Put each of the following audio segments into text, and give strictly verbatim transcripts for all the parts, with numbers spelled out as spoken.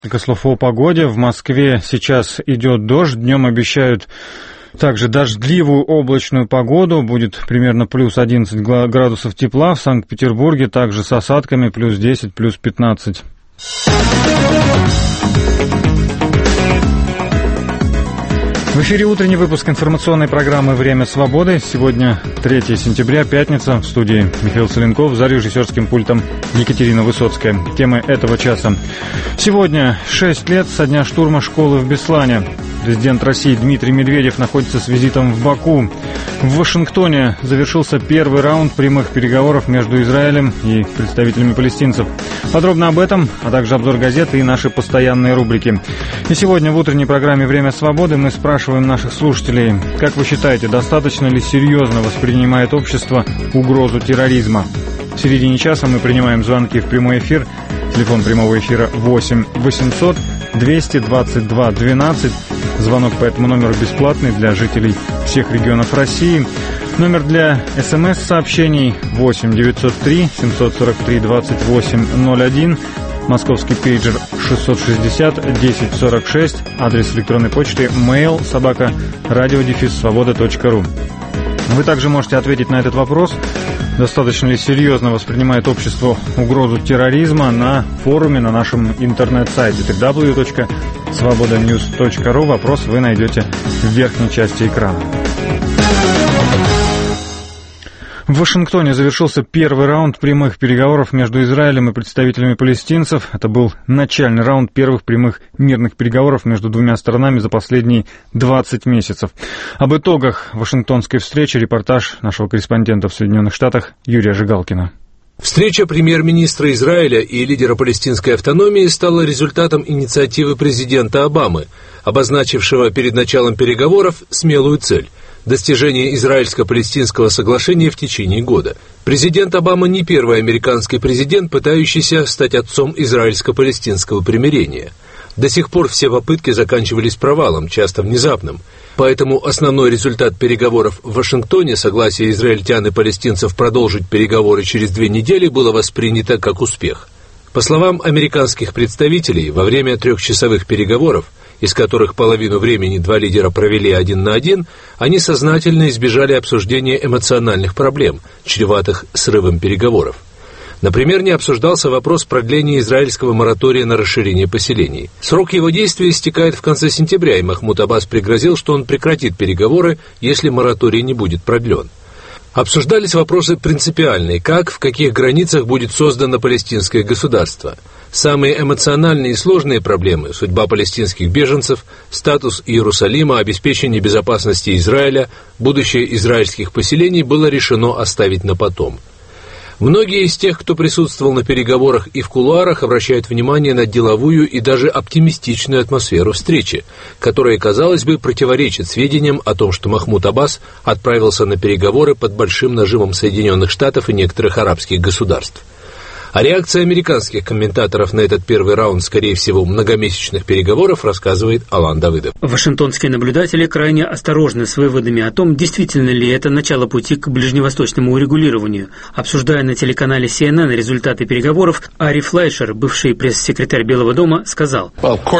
Несколько слов о погоде. В Москве сейчас идет дождь. Днем обещают также дождливую облачную погоду. Будет примерно плюс одиннадцать градусов тепла. В Санкт-Петербурге также с осадками плюс десять, плюс пятнадцать. В эфире утренний выпуск информационной программы «Время свободы». Сегодня третьего сентября, пятница. В студии Михаил Соленков, за режиссерским пультом Екатерина Высоцкая. Темы этого часа. Сегодня шесть лет со дня штурма школы в Беслане. Президент России Дмитрий Медведев находится с визитом в Баку. В Вашингтоне завершился первый раунд прямых переговоров между Израилем и представителями палестинцев. Подробно об этом, а также обзор газеты и наши постоянные рубрики. И сегодня в утренней программе «Время свободы» мы спрашиваем наших слушателей: как вы считаете, достаточно ли серьезно воспринимает общество угрозу терроризма? В середине часа мы принимаем звонки в прямой эфир. Телефон прямого эфира восемь восемьсот двести двадцать два двенадцать. Звонок по этому номеру бесплатный для жителей всех регионов России. Номер для смс-сообщений восемь девятьсот три семьсот сорок три двадцать восемь ноль один. Московский пейджер шестьсот шестьдесят десять сорок шесть. Адрес электронной почты mail собака радиодефис свобода точка ру. Вы также можете ответить на этот вопрос: достаточно ли серьезно воспринимает общество угрозу терроризма, на форуме на нашем интернет-сайте дабл ю дабл ю дабл ю точка свобода ньюс точка ру. Вопрос вы найдете в верхней части экрана. В Вашингтоне завершился первый раунд прямых переговоров между Израилем и представителями палестинцев. Это был начальный раунд первых прямых мирных переговоров между двумя сторонами за последние двадцать месяцев. Об итогах Вашингтонской встречи репортаж нашего корреспондента в Соединенных Штатах Юрия Жигалкина. Встреча премьер-министра Израиля и лидера палестинской автономии стала результатом инициативы президента Обамы, обозначившего перед началом переговоров смелую цель – достижение израильско-палестинского соглашения в течение года. Президент Обама не первый американский президент, пытающийся стать отцом израильско-палестинского примирения. До сих пор все попытки заканчивались провалом, часто внезапным. Поэтому основной результат переговоров в Вашингтоне, согласие израильтян и палестинцев продолжить переговоры через две недели, было воспринято как успех. По словам американских представителей, во время трехчасовых переговоров, из которых половину времени два лидера провели один на один, они сознательно избежали обсуждения эмоциональных проблем, чреватых срывом переговоров. Например, не обсуждался вопрос продления израильского моратория на расширение поселений. Срок его действия истекает в конце сентября, и Махмуд Аббас пригрозил, что он прекратит переговоры, если мораторий не будет продлен. Обсуждались вопросы принципиальные: как, в каких границах будет создано палестинское государство. Самые эмоциональные и сложные проблемы – судьба палестинских беженцев, статус Иерусалима, обеспечение безопасности Израиля, будущее израильских поселений – было решено оставить на потом. Многие из тех, кто присутствовал на переговорах и в кулуарах, обращают внимание на деловую и даже оптимистичную атмосферу встречи, которая, казалось бы, противоречит сведениям о том, что Махмуд Аббас отправился на переговоры под большим нажимом Соединенных Штатов и некоторых арабских государств. О реакции американских комментаторов на этот первый раунд, скорее всего, многомесячных переговоров, рассказывает Алан Давыдов. Вашингтонские наблюдатели крайне осторожны с выводами о том, действительно ли это начало пути к ближневосточному урегулированию. Обсуждая на телеканале си эн эн результаты переговоров, Ари Флайшер, бывший пресс-секретарь Белого дома, сказал: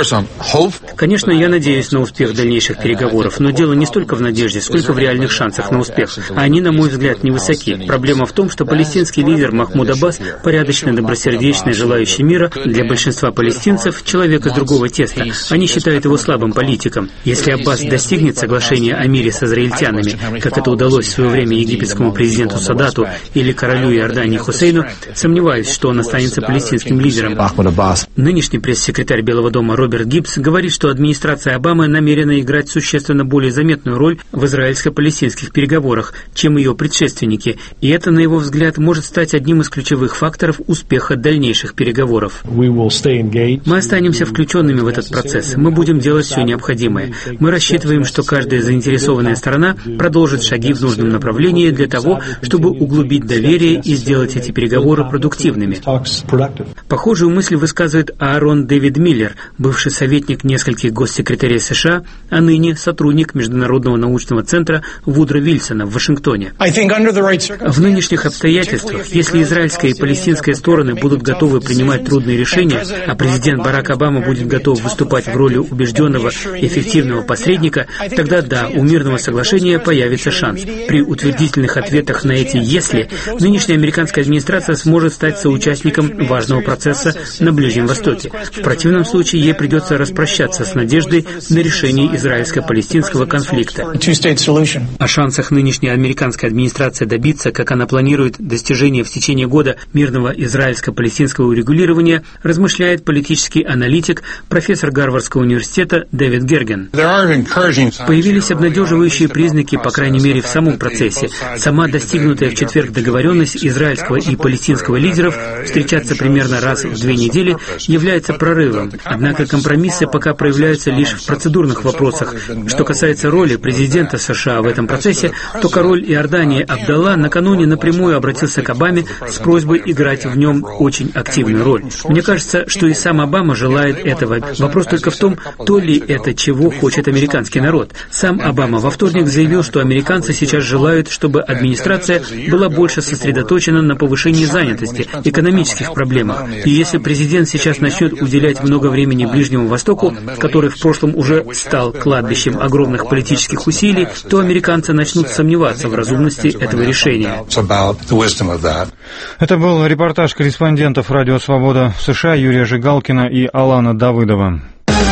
«Конечно, я надеюсь на успех дальнейших переговоров, но дело не столько в надежде, сколько в реальных шансах на успех. Они, на мой взгляд, невысоки. Проблема в том, что палестинский лидер Махмуд Аббас порядочный, добросердечный, желающий мира, для большинства палестинцев человек из другого теста. Они считают его слабым политиком. Если Аббас достигнет соглашения о мире с израильтянами, как это удалось в свое время египетскому президенту Садату или королю Иордании Хусейну, сомневаюсь, что он останется палестинским лидером». Нынешний пресс-секретарь Белого дома Роберт Гиббс говорит, что администрация Обамы намерена играть существенно более заметную роль в израильско-палестинских переговорах, чем ее предшественники, и это, на его взгляд, может стать одним из ключевых факторов успеха дальнейших переговоров. Мы останемся включенными в этот процесс. Мы будем делать все необходимое. Мы рассчитываем, что каждая заинтересованная сторона продолжит шаги в нужном направлении для того, чтобы углубить доверие и сделать эти переговоры продуктивными. Похожую мысль высказывает Аарон Дэвид Миллер, бывший советник нескольких госсекретарей США, а ныне сотрудник Международного научного центра Вудро Вильсона в Вашингтоне. В нынешних обстоятельствах, если израильская и палестинская стороны будут готовы принимать трудные решения, а президент Барак Обама будет готов выступать в роли убежденного и эффективного посредника, тогда да, у мирного соглашения появится шанс. При утвердительных ответах на эти «если» нынешняя американская администрация сможет стать соучастником важного процесса на Ближнем Востоке. В противном случае ей придется распрощаться с надеждой на решение израильско-палестинского конфликта. О шансах нынешней американской администрации добиться, как она планирует достижение в течение года мирного израильско-палестинского урегулирования, размышляет политический аналитик, профессор Гарвардского университета Дэвид Герген. Появились обнадеживающие признаки, по крайней мере, в самом процессе. Сама достигнутая в четверг договоренность израильского и палестинского лидеров встречаться примерно раз в две недели является прорывом. Однако компромиссы пока проявляются лишь в процедурных вопросах. Что касается роли президента США в этом процессе, то король Иордании Абдалла накануне напрямую обратился к Обаме с просьбой играть в нем очень активную роль. Мне кажется, что и сам Обама желает этого. Вопрос только в том, то ли это, чего хочет американский народ. Сам Обама во вторник заявил, что американцы сейчас желают, чтобы администрация была больше сосредоточена на повышении занятости, экономических проблемах. И если президент сейчас начнет уделять много времени Ближнему Востоку, который в прошлом уже стал кладбищем огромных политических усилий, то американцы начнут сомневаться в разумности этого решения. Это был репортаж корреспондентов «Радио Свобода» в США Юрия Жигалкина и Алана Давыдова.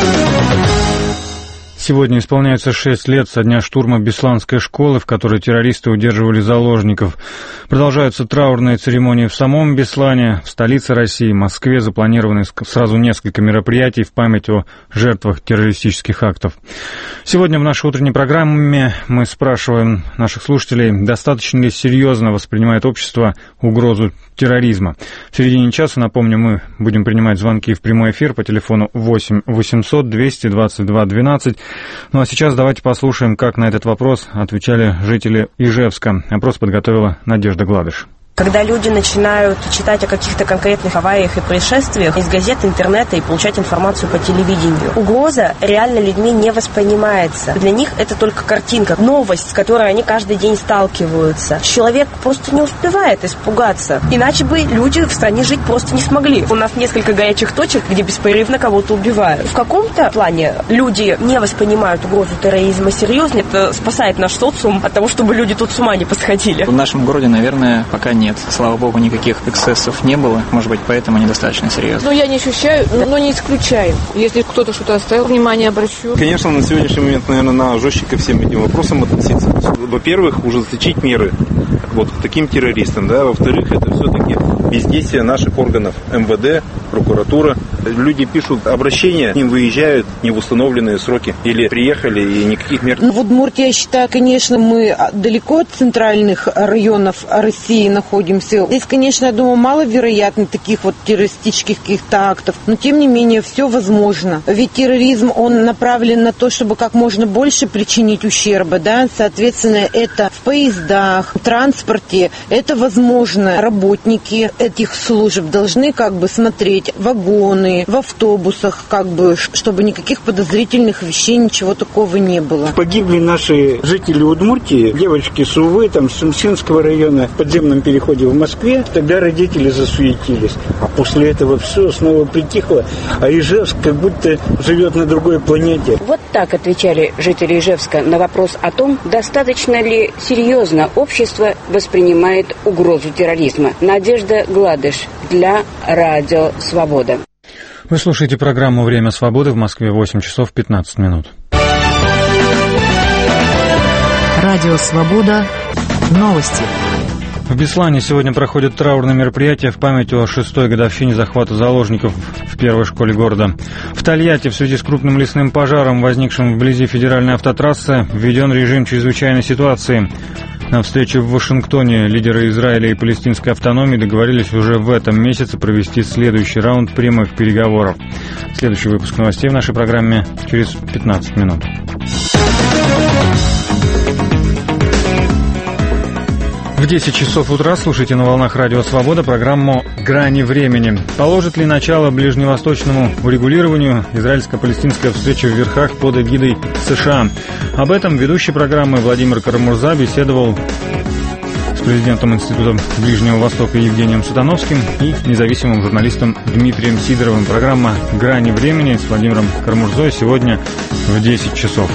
Сегодня исполняется шесть лет со дня штурма Бесланской школы, в которой террористы удерживали заложников. Продолжаются траурные церемонии в самом Беслане. В столице России, Москве, запланированы сразу несколько мероприятий в память о жертвах террористических актов. Сегодня в нашей утренней программе мы спрашиваем наших слушателей, достаточно ли серьезно воспринимает общество угрозу терроризма. В середине часа, напомню, мы будем принимать звонки в прямой эфир по телефону восемь восемьсот двести двадцать два двенадцать. Ну а сейчас давайте послушаем, как на этот вопрос отвечали жители Ижевска. Опрос подготовила Надежда Гладыш. Когда люди начинают читать о каких-то конкретных авариях и происшествиях из газет, интернета и получать информацию по телевидению, угроза реально людьми не воспринимается. Для них это только картинка, новость, с которой они каждый день сталкиваются. Человек просто не успевает испугаться. Иначе бы люди в стране жить просто не смогли. У нас несколько горячих точек, где беспрерывно кого-то убивают. В каком-то плане люди не воспринимают угрозу терроризма серьезно. Это спасает наш социум от того, чтобы люди тут с ума не посходили. В нашем городе, наверное, пока нет. Слава богу, никаких эксцессов не было. Может быть, поэтому недостаточно серьезно. Ну, я не ощущаю, но не исключаю. Если кто-то что-то оставил, внимание обращу. Конечно, на сегодняшний момент, наверное, надо жестче ко всем этим вопросам относиться. Во-первых, ужесточить меры вот к таким террористам. Да? Во-вторых, это все-таки бездействие наших органов эм вэ дэ, прокуратура. Люди пишут обращения, к ним выезжают не в установленные сроки. Или приехали, и никаких мер. Ну, в Удмуртии, я считаю, конечно, мы далеко от центральных районов России находимся. Здесь, конечно, я думаю, маловероятно таких вот террористических каких-то актов. Но, тем не менее, все возможно. Ведь терроризм, он направлен на то, чтобы как можно больше причинить ущерба, да. Соответственно, это в поездах, в транспорте. Это возможно. Работники этих служб должны как бы смотреть вагоны, в автобусах, как бы, чтобы никаких подозрительных вещей, ничего такого не было. Погибли наши жители Удмуртии, девочки с Увы, там, с Сумсинского района, в подземном переходе в Москве. Тогда родители засуетились. А после этого все снова притихло. А Ижевск как будто живет на другой планете. Вот так отвечали жители Ижевска на вопрос о том, достаточно ли серьезно общество воспринимает угрозу терроризма. Надежда Гладыш для Радио Свобода. Вы слушаете программу «Время свободы», в Москве восемь часов пятнадцать минут. Радио Свобода. Новости. В Беслане сегодня проходят траурные мероприятия в память о шестой годовщине захвата заложников в первой школе города. В Тольятти в связи с крупным лесным пожаром, возникшим вблизи федеральной автотрассы, введен режим чрезвычайной ситуации. На встрече в Вашингтоне лидеры Израиля и палестинской автономии договорились уже в этом месяце провести следующий раунд прямых переговоров. Следующий выпуск новостей в нашей программе через пятнадцать минут. В десять часов утра слушайте на волнах Радио Свобода программу «Грани времени». Положит ли начало ближневосточному урегулированию израильско-палестинская встреча в Верхах под эгидой США? Об этом ведущий программы Владимир Карамурза беседовал с президентом Института Ближнего Востока Евгением Сатановским и независимым журналистом Дмитрием Сидоровым. Программа «Грани времени» с Владимиром Кармурзой сегодня в десять часов.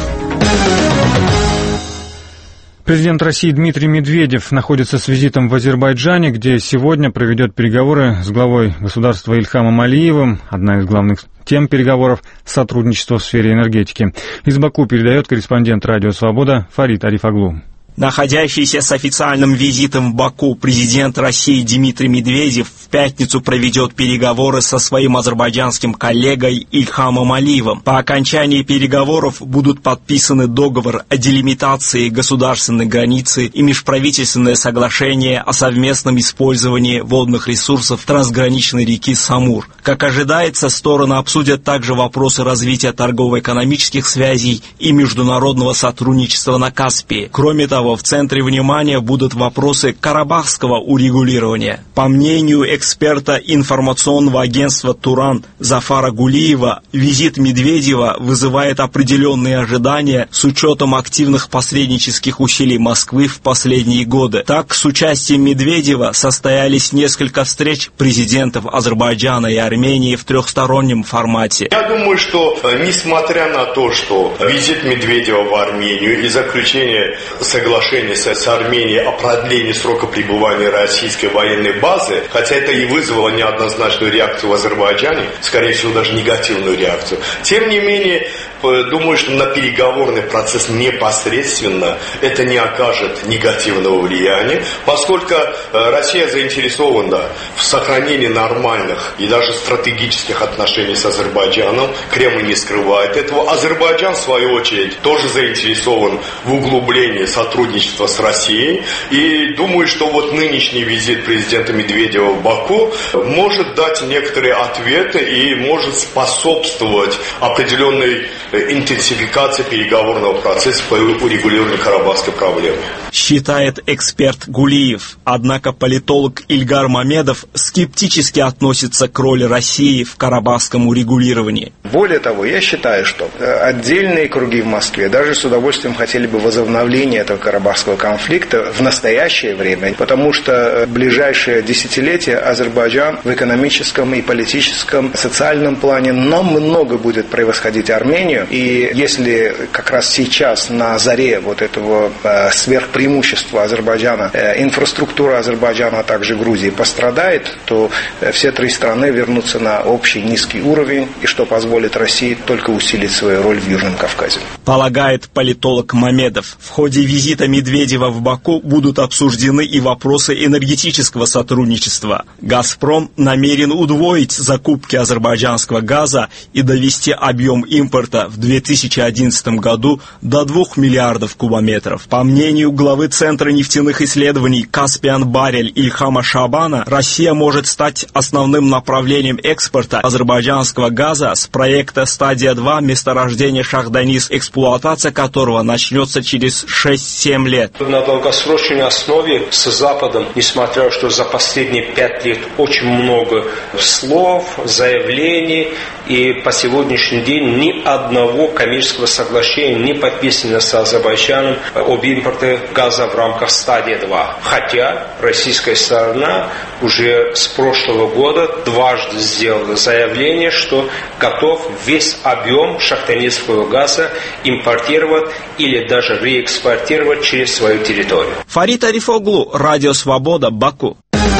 Президент России Дмитрий Медведев находится с визитом в Азербайджане, где сегодня проведет переговоры с главой государства Ильхамом Алиевым. Одна из главных тем переговоров – сотрудничество в сфере энергетики. Из Баку передает корреспондент «Радио Свобода» Фарид Ариф-Оглу. Находящийся с официальным визитом в Баку президент России Дмитрий Медведев в пятницу проведет переговоры со своим азербайджанским коллегой Ильхамом Алиевым. По окончании переговоров будут подписаны договор о делимитации государственной границы и межправительственное соглашение о совместном использовании водных ресурсов трансграничной реки Самур. Как ожидается, стороны обсудят также вопросы развития торгово-экономических связей и международного сотрудничества на Каспии. Кроме того, в центре внимания будут вопросы карабахского урегулирования. По мнению эксперта информационного агентства «Туран» Зафара Гулиева, визит Медведева вызывает определенные ожидания с учетом активных посреднических усилий Москвы в последние годы. Так, с участием Медведева состоялись несколько встреч президентов Азербайджана и Армении в трехстороннем формате. Я думаю, что несмотря на то, что визит Медведева в Армению и заключение соглашения с Арменией о продлении срока пребывания российской военной базы, хотя это и вызвало неоднозначную реакцию в Азербайджане, скорее всего, даже негативную реакцию. Тем не менее, думаю, что на переговорный процесс непосредственно это не окажет негативного влияния, поскольку Россия заинтересована в сохранении нормальных и даже стратегических отношений с Азербайджаном. Кремль не скрывает этого. Азербайджан, в свою очередь, тоже заинтересован в углублении сотрудничества с Россией. И думаю, что вот нынешний визит президента Медведева в Баку может дать некоторые ответы и может способствовать определенной интенсификации переговорного процесса по урегулированию карабахской проблемы. Считает эксперт Гулиев. Однако политолог Ильгар Мамедов скептически относится к роли России в карабахском урегулировании. Более того, я считаю, что отдельные круги в Москве даже с удовольствием хотели бы возобновления этого карабахского конфликта в настоящее время, потому что в ближайшие десятилетия Азербайджан в экономическом и политическом, социальном плане намного будет превосходить Армению. И если как раз сейчас на заре вот этого э, сверхпреимущества Азербайджана, э, инфраструктура Азербайджана, а также Грузии пострадает, то э, все три страны вернутся на общий низкий уровень, и что позволит России только усилить свою роль в Южном Кавказе. Полагает политолог Мамедов. В ходе визита Медведева в Баку будут обсуждены и вопросы энергетического сотрудничества. «Газпром» намерен удвоить закупки азербайджанского газа и довести объем импорта в две тысячи одиннадцатом году до двух миллиардов кубометров. По мнению главы Центра нефтяных исследований «Каспиан Барель» Ильхама Шабана, Россия может стать основным направлением экспорта азербайджанского газа с проекта «Стадия-два» месторождения Шахданис, эксплуатация которого начнется через шесть-семь лет. На долгосрочной основе с Западом, несмотря на то, что за последние пять лет очень много слов, заявлений, и по сегодняшний день ни одного коммерческого соглашения не подписано с Азербайджаном об импорте газа в рамках «Стадия-два». Хотя российская сторона уже с прошлого года дважды сделала заявление, что готов весь объем шахтанистского газа импортировать или даже реэкспортировать через свою территорию. Фарид Ариф-Оглу, Радио Свобода, Баку.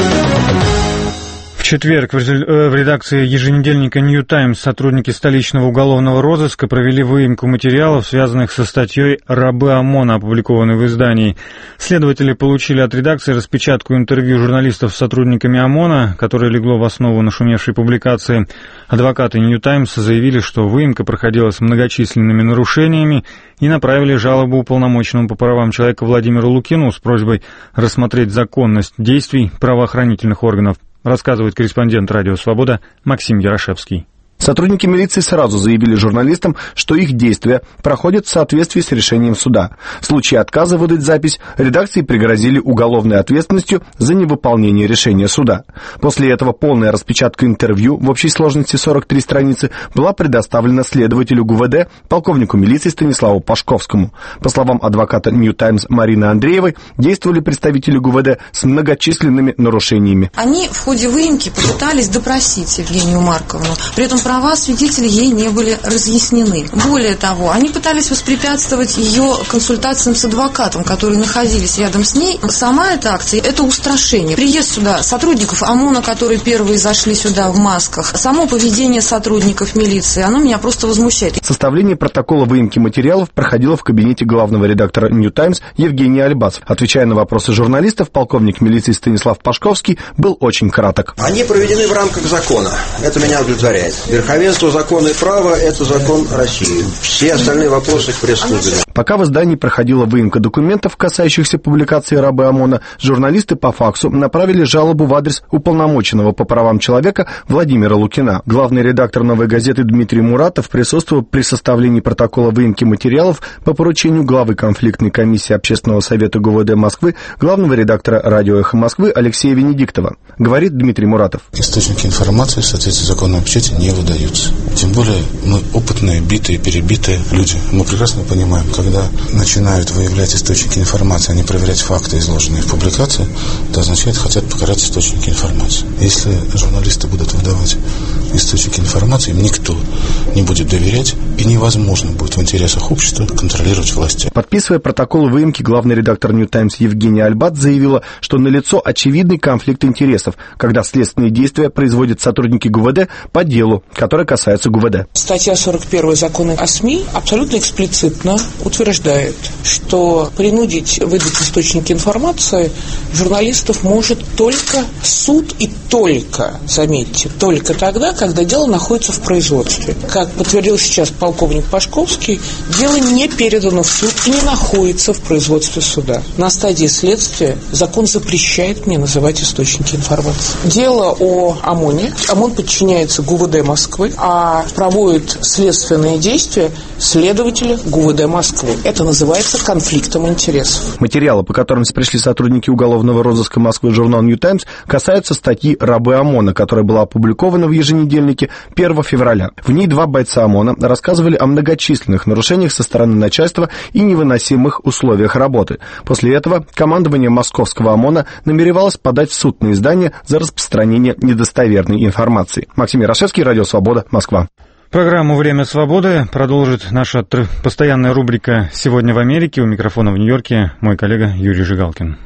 В четверг в редакции еженедельника «Нью Таймс» сотрудники столичного уголовного розыска провели выемку материалов, связанных со статьей «Рабы ОМОНа», опубликованной в издании. Следователи получили от редакции распечатку интервью журналистов с сотрудниками ОМОНа, которое легло в основу нашумевшей публикации. Адвокаты «Нью Таймс» заявили, что выемка проходила с многочисленными нарушениями и направили жалобу уполномоченному по правам человека Владимиру Лукину с просьбой рассмотреть законность действий правоохранительных органов. Рассказывает корреспондент «Радио Свобода» Максим Ярошевский. Сотрудники милиции сразу заявили журналистам, что их действия проходят в соответствии с решением суда. В случае отказа выдать запись редакции пригрозили уголовной ответственностью за невыполнение решения суда. После этого полная распечатка интервью в общей сложности сорок три страницы была предоставлена следователю ГУВД, полковнику милиции Станиславу Пашковскому. По словам адвоката New Times Марины Андреевой, действовали представители ГУВД с многочисленными нарушениями. Они в ходе выемки попытались допросить Евгению Марковну. При этом права свидетелей ей не были разъяснены. Более того, они пытались воспрепятствовать ее консультациям с адвокатом, которые находились рядом с ней. Сама эта акция – это устрашение. Приезд сюда сотрудников ОМОНа, которые первые зашли сюда в масках, само поведение сотрудников милиции, оно меня просто возмущает. Составление протокола выемки материалов проходило в кабинете главного редактора New Times Евгения Альбац. Отвечая на вопросы журналистов, полковник милиции Станислав Пашковский был очень краток. Они проведены в рамках закона. Это меня удовлетворяет. Верховенство закона и права – это закон России. Все остальные вопросы к пресс-службе. Пока в издании проходила выемка документов, касающихся публикации рабы ОМОНа, журналисты по факсу направили жалобу в адрес уполномоченного по правам человека Владимира Лукина. Главный редактор «Новой газеты» Дмитрий Муратов присутствовал при составлении протокола выемки материалов по поручению главы конфликтной комиссии Общественного совета ГУВД Москвы, главного редактора «Радио Эхо Москвы» Алексея Венедиктова. Говорит Дмитрий Муратов. Источники информации в соответствии с законом о печати не выдаются. Тем более мы опытные, битые, перебитые люди. Мы прекрасно понимаем, когда начинают выявлять источники информации, а не проверять факты, изложенные в публикации, это означает, хотят покарать источники информации. Если журналисты будут выдавать источники информации, им никто не будет доверять, и невозможно будет в интересах общества контролировать власти. Подписывая протокол выемки, главный редактор New Times Евгения Альбац заявила, что налицо очевидный конфликт интересов, когда следственные действия производят сотрудники ГУВД по делу, которое касается ГУВД. Статья сорок один закона о СМИ абсолютно эксплицитно утверждает, что принудить выдать источники информации журналистов может только суд и только, заметьте, только тогда, когда дело находится в производстве. Как подтвердил сейчас полковник Пашковский, дело не передано в суд и не находится в производстве суда. На стадии следствия закон запрещает мне называть источники информации. Дело о ОМОНе. ОМОН подчиняется ГУВД Москвы, а проводит следственные действия следователи ГУВД Москвы. Это называется конфликтом интересов. Материалы, по которым пришли сотрудники уголовного розыска Москвы журнал New Times, касаются статьи «Рабы ОМОНа», которая была опубликована в еженедельнике первого февраля. В ней два бойца ОМОНа рассказывали о многочисленных нарушениях со стороны начальства и невыносимых условиях работы. После этого командование московского ОМОНа намеревалось подать в суд на издание за распространение недостоверной информации. Максим Ярошевский, Радио Свобода, Москва. Программу «Время свободы» продолжит наша тр... постоянная рубрика «Сегодня в Америке». У микрофона в Нью-Йорке мой коллега Юрий Жигалкин.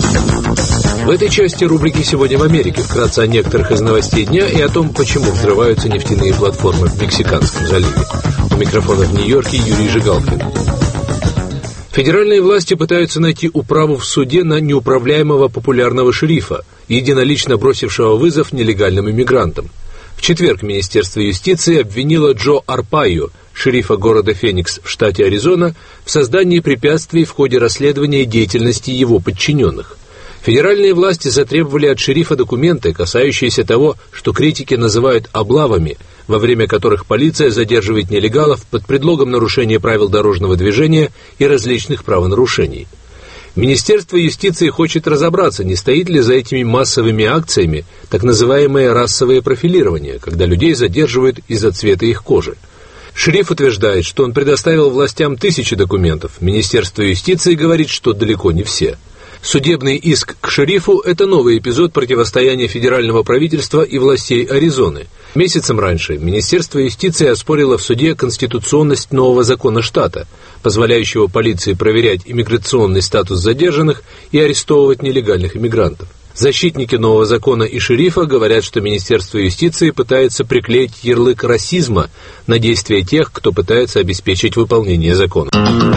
В этой части рубрики «Сегодня в Америке» вкратце о некоторых из новостей дня и о том, почему взрываются нефтяные платформы в Мексиканском заливе. У микрофона в Нью-Йорке Юрий Жигалкин. Федеральные власти пытаются найти управу в суде на неуправляемого популярного шерифа, единолично бросившего вызов нелегальным иммигрантам. В четверг Министерство юстиции обвинило Джо Арпайо, шерифа города Феникс в штате Аризона, в создании препятствий в ходе расследования деятельности его подчиненных. Федеральные власти затребовали от шерифа документы, касающиеся того, что критики называют облавами, во время которых полиция задерживает нелегалов под предлогом нарушения правил дорожного движения и различных правонарушений. Министерство юстиции хочет разобраться, не стоит ли за этими массовыми акциями так называемое расовое профилирование, когда людей задерживают из-за цвета их кожи. Шериф утверждает, что он предоставил властям тысячи документов. Министерство юстиции говорит, что далеко не все. Судебный иск к шерифу – это новый эпизод противостояния федерального правительства и властей Аризоны. Месяцем раньше Министерство юстиции оспорило в суде конституционность нового закона штата, позволяющего полиции проверять иммиграционный статус задержанных и арестовывать нелегальных иммигрантов. Защитники нового закона и шерифа говорят, что Министерство юстиции пытается приклеить ярлык расизма на действия тех, кто пытается обеспечить выполнение закона.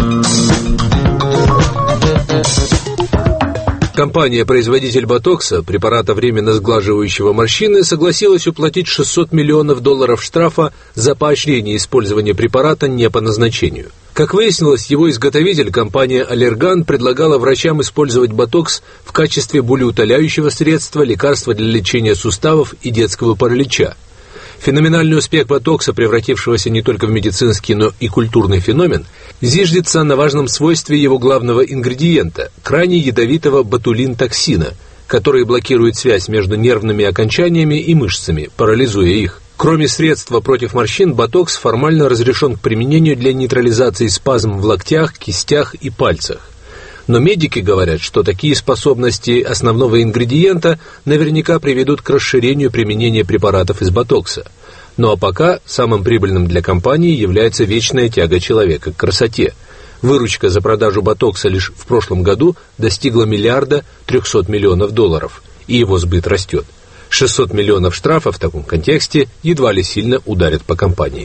Компания-производитель ботокса, препарата временно сглаживающего морщины, согласилась уплатить шестьсот миллионов долларов штрафа за поощрение использования препарата не по назначению. Как выяснилось, его изготовитель, компания «Аллерган», предлагала врачам использовать ботокс в качестве болеутоляющего средства, лекарства для лечения суставов и детского паралича. Феноменальный успех ботокса, превратившегося не только в медицинский, но и культурный феномен, зиждется на важном свойстве его главного ингредиента – крайне ядовитого ботулин-токсина, который блокирует связь между нервными окончаниями и мышцами, парализуя их. Кроме средства против морщин, ботокс формально разрешен к применению для нейтрализации спазм в локтях, кистях и пальцах. Но медики говорят, что такие способности основного ингредиента наверняка приведут к расширению применения препаратов из ботокса. Ну а пока самым прибыльным для компании является вечная тяга человека к красоте. Выручка за продажу ботокса лишь в прошлом году достигла миллиарда трехсот миллионов долларов, и его сбыт растет. шестьсот миллионов штрафов в таком контексте едва ли сильно ударят по компании.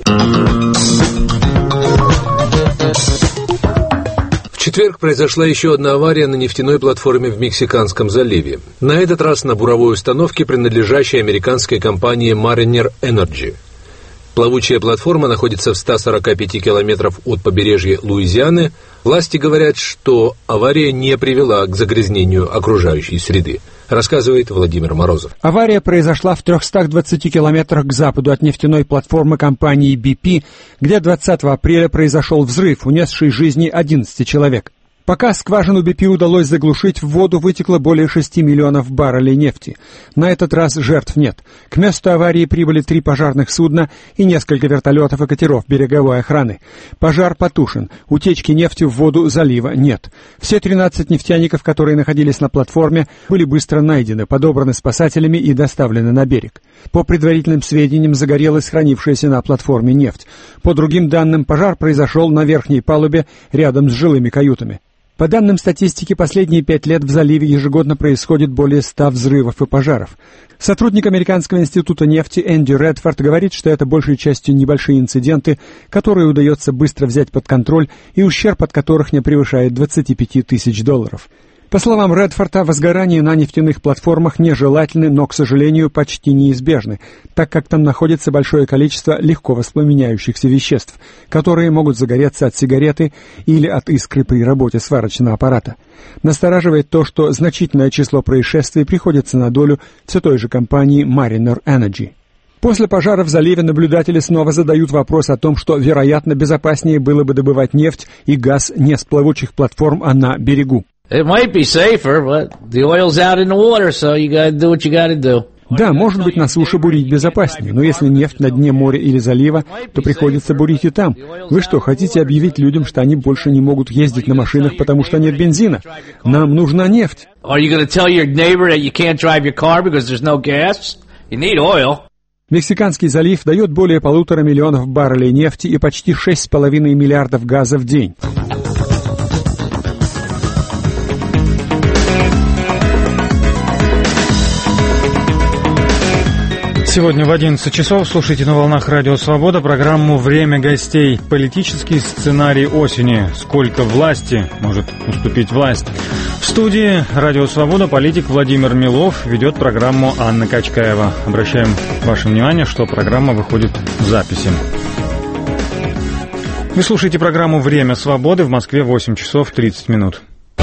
В четверг произошла еще одна авария на нефтяной платформе в Мексиканском заливе. На этот раз на буровой установке, принадлежащей американской компании Mariner Energy. Плавучая платформа находится в ста сорока пяти километрах от побережья Луизианы. Власти говорят, что авария не привела к загрязнению окружающей среды, рассказывает Владимир Морозов. Авария произошла в трехстах двадцати километрах к западу от нефтяной платформы компании би пи, где двадцатого апреля произошел взрыв, унесший жизни одиннадцати человек. Пока скважину би пи удалось заглушить, в воду вытекло более шести миллионов баррелей нефти. На этот раз жертв нет. К месту аварии прибыли три пожарных судна и несколько вертолетов и катеров береговой охраны. Пожар потушен, утечки нефти в воду залива нет. Все тринадцать нефтяников, которые находились на платформе, были быстро найдены, подобраны спасателями и доставлены на берег. По предварительным сведениям, загорелась хранившаяся на платформе нефть. По другим данным, пожар произошел на верхней палубе рядом с жилыми каютами. По данным статистики, последние пять лет в заливе ежегодно происходит более ста взрывов и пожаров. Сотрудник Американского института нефти Энди Редфорд говорит, что это большей частью небольшие инциденты, которые удается быстро взять под контроль и ущерб от которых не превышает двадцати пяти тысяч долларов. По словам Редфорда, возгорания на нефтяных платформах нежелательны, но, к сожалению, почти неизбежны, так как там находится большое количество легко воспламеняющихся веществ, которые могут загореться от сигареты или от искры при работе сварочного аппарата. Настораживает то, что значительное число происшествий приходится на долю все той же компании Mariner Energy. После пожара в заливе наблюдатели снова задают вопрос о том, что, вероятно, безопаснее было бы добывать нефть и газ не с плавучих платформ, а на берегу. It might be safer, but the oil's out in the water, so you gotta do what you gotta do. Да, может быть, на суше бурить безопаснее, но если нефть на дне моря или залива, то приходится бурить и там. Вы что, хотите объявить людям, что они больше не могут ездить на машинах, потому что нет бензина? Нам нужна нефть. Are you gonna tell your neighbor that you can't drive your car because there's no gas? You need oil. Мексиканский залив дает более полутора миллионов баррелей нефти и почти шесть с половиной миллиардов газа в день. Сегодня в одиннадцать часов слушайте на волнах Радио Свобода программу «Время гостей». Политический сценарий осени. Сколько власти может уступить власть? В студии Радио Свобода политик Владимир Милов, ведет программу Анна Качкаева. Обращаем ваше внимание, что программа выходит в записи. Вы слушаете программу «Время свободы», в Москве восемь часов тридцать минут.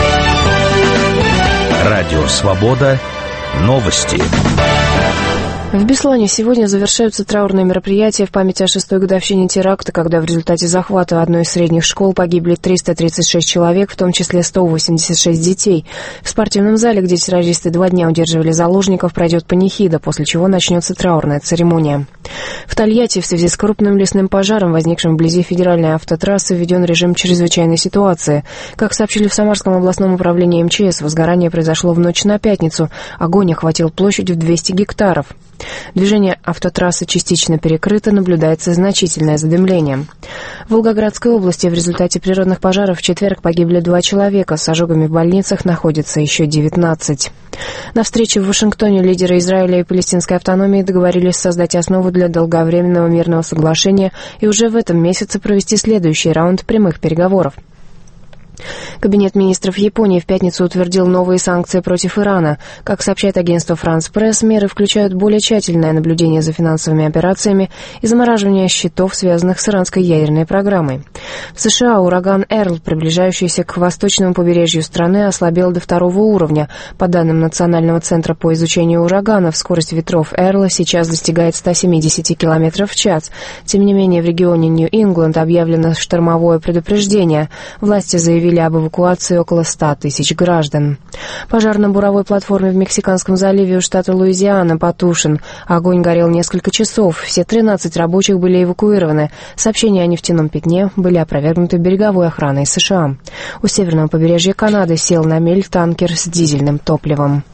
Радио Свобода. Новости. В Беслане сегодня завершаются траурные мероприятия в память о шестой годовщине теракта, когда в результате захвата одной из средних школ погибли триста тридцать шесть человек, в том числе сто восемьдесят шесть детей. В спортивном зале, где террористы два дня удерживали заложников, пройдет панихида, после чего начнется траурная церемония. В Тольятти в связи с крупным лесным пожаром, возникшим вблизи федеральной автотрассы, введен режим чрезвычайной ситуации. Как сообщили в Самарском областном управлении эм че эс, возгорание произошло в ночь на пятницу. Огонь охватил площадь в двести гектаров. Движение автотрассы частично перекрыто, наблюдается значительное задымление. В Волгоградской области в результате природных пожаров в четверг погибли два человека, с ожогами в больницах находится еще девятнадцать. На встрече в Вашингтоне лидеры Израиля и палестинской автономии договорились создать основу для долговременного мирного соглашения и уже в этом месяце провести следующий раунд прямых переговоров. Кабинет министров Японии в пятницу утвердил новые санкции против Ирана. Как сообщает агентство France Press, меры включают более тщательное наблюдение за финансовыми операциями и замораживание счетов, связанных с иранской ядерной программой. В США ураган Эрл, приближающийся к восточному побережью страны, ослабел до второго уровня. По данным Национального центра по изучению ураганов, скорость ветров Эрла сейчас достигает ста семидесяти километров в час. Тем не менее, в регионе Нью-Ингланд объявлено штормовое предупреждение. Власти заявили об эвакуации около ста тысяч граждан. Пожар на буровой платформе в Мексиканском заливе у штата Луизиана потушен. Огонь горел несколько часов. Все тринадцать рабочих были эвакуированы. Сообщения о нефтяном пятне были опровергнуты береговой охраной США. У северного побережья Канады сел на мель танкер с дизельным топливом.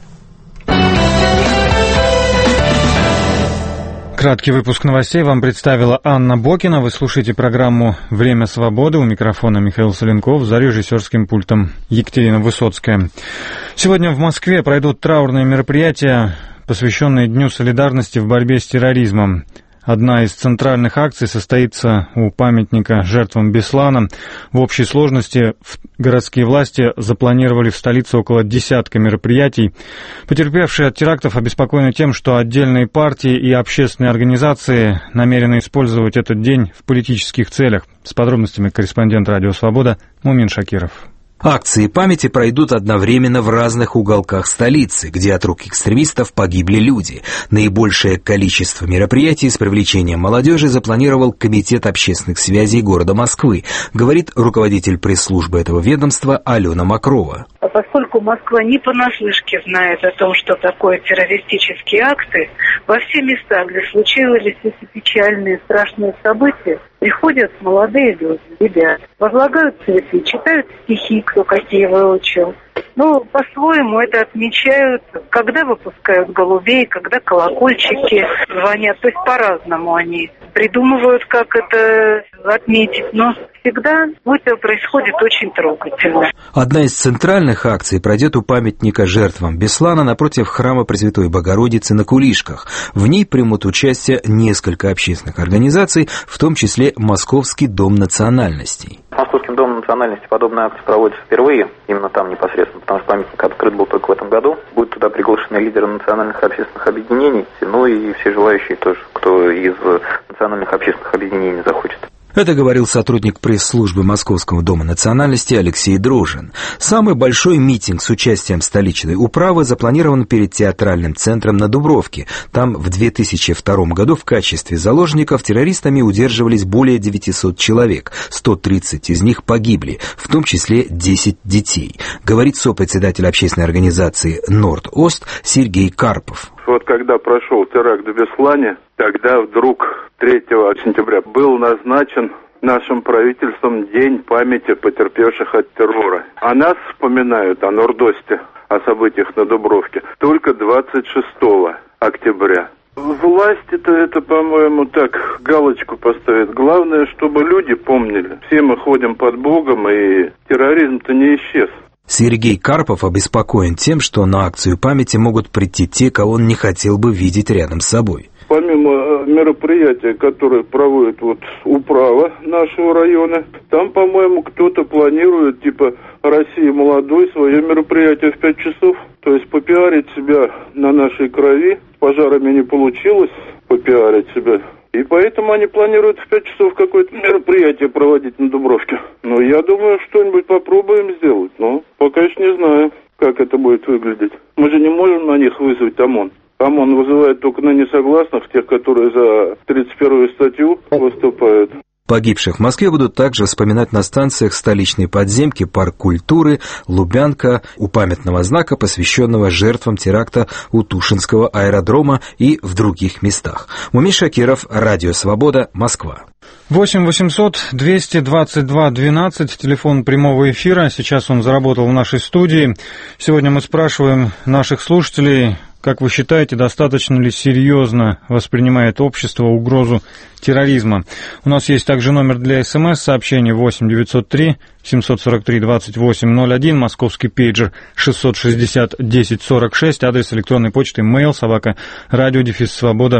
Краткий выпуск новостей вам представила Анна Бокина. Вы слушаете программу «Время свободы». У микрофона Михаил Соленков, за режиссерским пультом Екатерина Высоцкая. Сегодня в Москве пройдут траурные мероприятия, посвященные Дню солидарности в борьбе с терроризмом. Одна из центральных акций состоится у памятника жертвам Беслана. В общей сложности городские власти запланировали в столице около десятка мероприятий. Потерпевшие от терактов обеспокоены тем, что отдельные партии и общественные организации намерены использовать этот день в политических целях. С подробностями корреспондент «Радио Свобода» Мумин Шакиров. Акции памяти пройдут одновременно в разных уголках столицы, где от рук экстремистов погибли люди. Наибольшее количество мероприятий с привлечением молодежи запланировал Комитет общественных связей города Москвы, говорит руководитель пресс-службы этого ведомства Алена Макрова. А поскольку Москва не понаслышке знает о том, что такое террористические акты, во все места, где случились эти печальные, страшные события, приходят молодые люди, ребята, возлагают цветы, читают стихи, кто какие выучил. Ну, по-своему это отмечают, когда выпускают голубей, когда колокольчики звонят. То есть по-разному они придумывают, как это отметить. Но всегда это происходит очень трогательно. Одна из центральных акций пройдет у памятника жертвам Беслана напротив храма Пресвятой Богородицы на Кулишках. В ней примут участие несколько общественных организаций, в том числе Московский дом национальностей. Московским домом национальности подобная акция проводится впервые, именно там непосредственно, потому что памятник открыт был только в этом году. Будут туда приглашены лидеры национальных общественных объединений, ну и все желающие тоже, кто из национальных общественных объединений захочет. Это говорил сотрудник пресс-службы Московского дома национальности Алексей Дрожин. Самый большой митинг с участием столичной управы запланирован перед театральным центром на Дубровке. Там в две тысячи втором году в качестве заложников террористами удерживались более девятисот человек. сто тридцать из них погибли, в том числе десять детей, говорит сопредседатель общественной организации «Норд-Ост» Сергей Карпов. Вот когда прошел теракт в Беслане, тогда вдруг третьего сентября был назначен нашим правительством День памяти потерпевших от террора. А нас вспоминают о Норд-Осте, о событиях на Дубровке, только двадцать шестого октября. Власти-то это, по-моему, так галочку поставят. Главное, чтобы люди помнили. Все мы ходим под Богом, и терроризм-то не исчез. Сергей Карпов обеспокоен тем, что на акцию памяти могут прийти те, кого он не хотел бы видеть рядом с собой. Помимо мероприятия, которое проводит вот управа нашего района, там, по-моему, кто-то планирует, типа, Россия молодой, свое мероприятие в пять часов. То есть попиарить себя на нашей крови. С пожарами не получилось попиарить себя. И поэтому они планируют в пять часов какое-то мероприятие проводить на Дубровке. Но я думаю, что-нибудь попробуем сделать. Но пока еще не знаю, как это будет выглядеть. Мы же не можем на них вызвать ОМОН. ОМОН вызывает только на несогласных, тех, которые за тридцать первую статью выступают. Погибших в Москве будут также вспоминать на станциях столичной подземки, парк культуры, Лубянка, у памятного знака, посвященного жертвам теракта у Тушинского аэродрома и в других местах. Мумин Шакиров, Радио Свобода, Москва. восемь восемьсот двести двадцать два двенадцать, телефон прямого эфира. Сейчас он заработал в нашей студии. Сегодня мы спрашиваем наших слушателей, как вы считаете, достаточно ли серьезно воспринимает общество угрозу терроризма? У нас есть также номер для СМС-сообщений восемь девятьсот три семьсот сорок три двадцать восемь ноль один, московский пейджер шестьсот шестьдесят десять сорок шесть, адрес электронной почты mail собака радио дефис свобода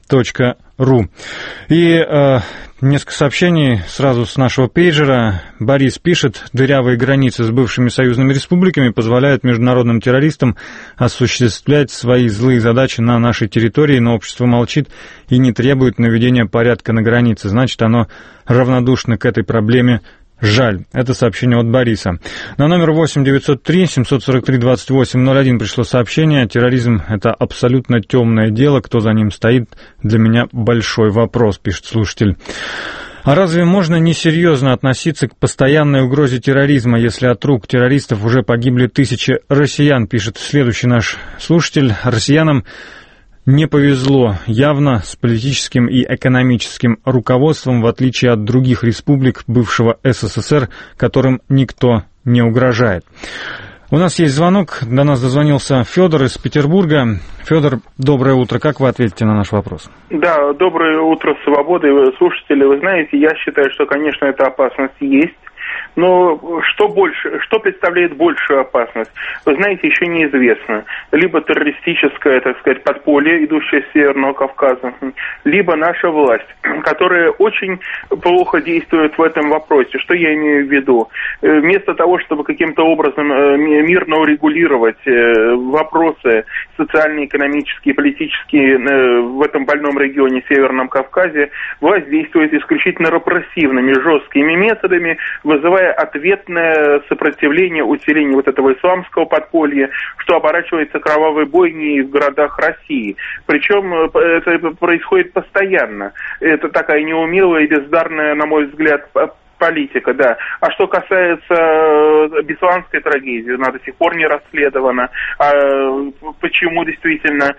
точка ру. И э, несколько сообщений сразу с нашего пейджера. Борис пишет: дырявые границы с бывшими союзными республиками позволяют международным террористам осуществлять свои злые задачи на нашей территории, но общество молчит и не требует наведения порядка на границе. Значит, оно равнодушно к этой проблеме. Жаль. Это сообщение от Бориса. На номер восемь девятьсот три семьсот сорок три двадцать восемь ноль один пришло сообщение. Терроризм — это абсолютно темное дело. Кто за ним стоит, для меня большой вопрос, пишет слушатель. А разве можно несерьезно относиться к постоянной угрозе терроризма, если от рук террористов уже погибли тысячи россиян, пишет следующий наш слушатель. Россиянам не повезло явно с политическим и экономическим руководством, в отличие от других республик бывшего СССР, которым никто не угрожает. У нас есть звонок. До нас дозвонился Федор из Петербурга. Федор, доброе утро. Как вы ответите на наш вопрос? Да, доброе утро, свободы, слушатели. Вы знаете, я считаю, что, конечно, эта опасность есть. Но что больше, что представляет большую опасность, вы знаете, еще неизвестно. Либо террористическое, так сказать, подполье, идущее с Северного Кавказа, либо наша власть, которая очень плохо действует в этом вопросе. Что я имею в виду? Вместо того, чтобы каким-то образом мирно урегулировать вопросы социально-экономические, политические в этом больном регионе Северном Кавказе, власть действует исключительно репрессивными, жесткими методами, вызывая ответное сопротивление, усиление вот этого исламского подполья, что оборачивается кровавой бойней в городах России. Причем это происходит постоянно. Это такая неумелая и бездарная, на мой взгляд, политика, да. А что касается бесланской трагедии, она до сих пор не расследована. А почему действительно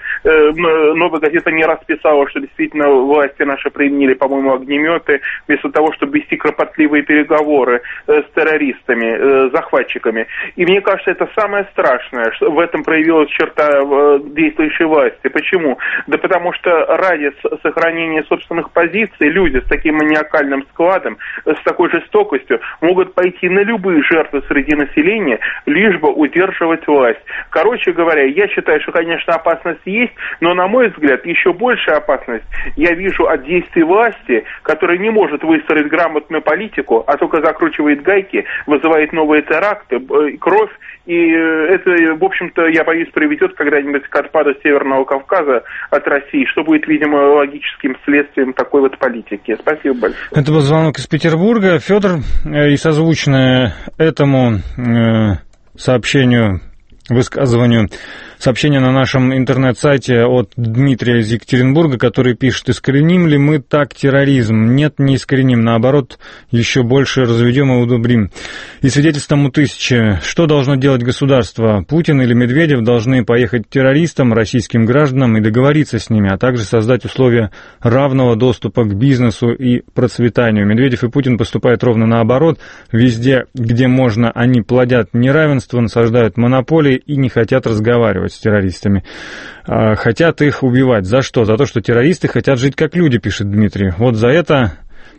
«Новая газета» не расписала, что действительно власти наши применили, по-моему, огнеметы, вместо того, чтобы вести кропотливые переговоры с террористами, захватчиками. И мне кажется, это самое страшное, что в этом проявилась черта действующей власти. Почему? Да потому что ради сохранения собственных позиций люди с таким маниакальным складом, с такой жестокостью могут пойти на любые жертвы среди населения, лишь бы удерживать власть. Короче говоря, я считаю, что, конечно, опасность есть, но, на мой взгляд, еще большая опасность я вижу от действий власти, которая не может выстроить грамотную политику, а только закручивает гайки, вызывает новые теракты, кровь, и это, в общем-то, я боюсь, приведет когда-нибудь к отпаду Северного Кавказа от России, что будет, видимо, логическим следствием такой вот политики. Спасибо большое. Это был звонок из Петербурга. Федор, и созвучное этому э, сообщению, высказыванию, сообщение на нашем интернет-сайте от Дмитрия из Екатеринбурга, который пишет: искореним ли мы так терроризм? Нет, не искореним, наоборот, еще больше разведем и удобрим. И свидетельств тому тысячи. Что должно делать государство? Путин или Медведев должны поехать к террористам, российским гражданам и договориться с ними, а также создать условия равного доступа к бизнесу и процветанию. Медведев и Путин поступают ровно наоборот. Везде, где можно, они плодят неравенство, насаждают монополии и не хотят разговаривать с террористами. Хотят их убивать. За что? За то, что террористы хотят жить как люди, пишет Дмитрий. Вот за это.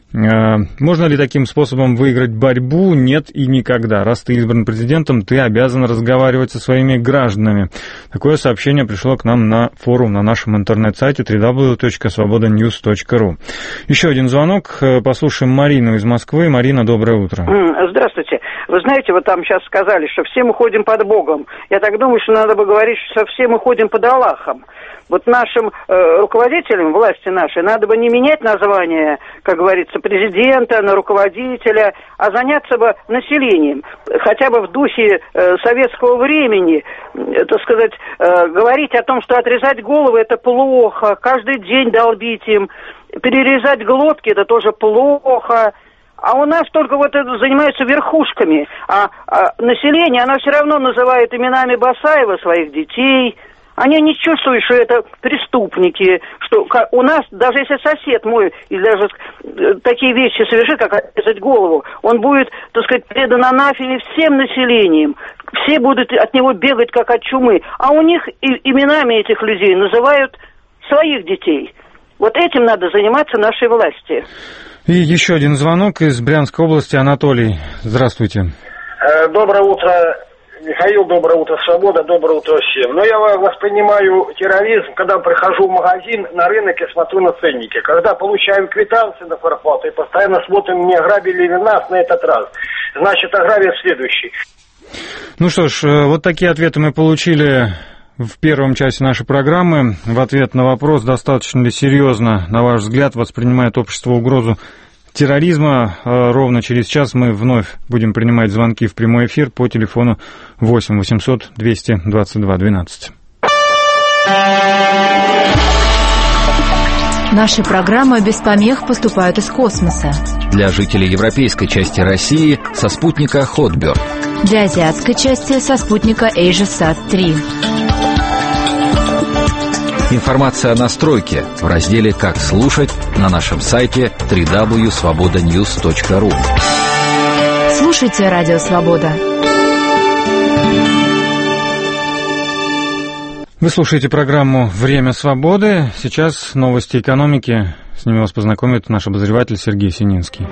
Можно ли таким способом выиграть борьбу? Нет и никогда. Раз ты избран президентом, ты обязан разговаривать со своими гражданами. Такое сообщение пришло к нам на форум на нашем интернет-сайте дабл ю дабл ю дабл ю точка свобода ньюс точка ру. Еще один звонок. Послушаем Марину из Москвы. Марина, доброе утро. Здравствуйте. Вы знаете, вот там сейчас сказали, что все мы ходим под Богом. Я так думаю, что надо бы говорить, что все мы ходим под Аллахом. Вот нашим э, руководителям, власти нашей, надо бы не менять название, как говорится, президента на руководителя, а заняться бы населением. Хотя бы в духе э, советского времени, э, так сказать, э, говорить о том, что отрезать головы – это плохо, каждый день долбить им, перерезать глотки – это тоже плохо. А у нас только вот это занимаются верхушками, а, а население, оно все равно называет именами Басаева своих детей. Они не чувствуют, что это преступники, что у нас, даже если сосед мой, или даже такие вещи совершит, как отрезать голову, он будет, так сказать, предан анафеме всем населением. Все будут от него бегать, как от чумы. А у них и, именами этих людей называют своих детей. Вот этим надо заниматься нашей власти. И еще один звонок из Брянской области. Анатолий, здравствуйте. Доброе утро. Михаил, доброе утро, Свобода, доброе утро всем. Но я воспринимаю терроризм, когда прихожу в магазин, на рынок и смотрю на ценники. Когда получаем квитанции на квартплату и постоянно смотрим, не ограбили ли нас на этот раз. Значит, ограбят следующий. Ну что ж, вот такие ответы мы получили в первом часе нашей программы. В ответ на вопрос, достаточно ли серьезно, на ваш взгляд, воспринимает общество угрозу терроризма, ровно через час мы вновь будем принимать звонки в прямой эфир по телефону восемь восемьсот двести двадцать два двенадцать. Наши программы без помех поступают из космоса. Для жителей европейской части России со спутника Hotbird. Для азиатской части со спутника AsiaSat три. Информация о настройке в разделе «Как слушать» на нашем сайте дабл ю дабл ю дабл ю точка свобода ньюс точка ру. Слушайте Радио Свобода. Вы слушаете программу «Время свободы». Сейчас новости экономики. С ними вас познакомит наш обозреватель Сергей Сининский.